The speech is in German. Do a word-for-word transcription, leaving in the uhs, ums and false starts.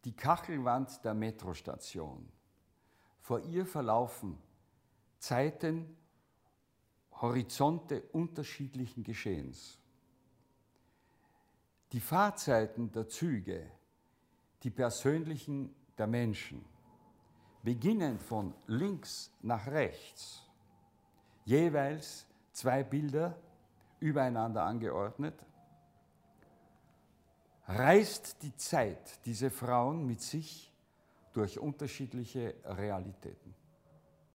die Kachelwand der Metrostation. Vor ihr verlaufen Zeiten, Horizonte unterschiedlichen Geschehens. Die Fahrzeiten der Züge, die persönlichen der Menschen, beginnen von links nach rechts, jeweils zwei Bilder übereinander angeordnet, reist die Zeit diese Frauen mit sich durch unterschiedliche Realitäten.